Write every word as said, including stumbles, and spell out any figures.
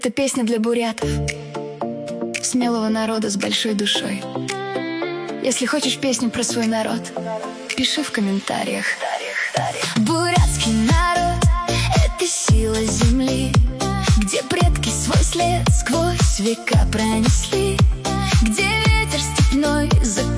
Это песня для бурятов, смелого народа с большой душой. Если хочешь песню про свой народ, пиши в комментариях. Бурятский народ — это сила земли, где предки свой след сквозь века пронесли, где ветер степной закружил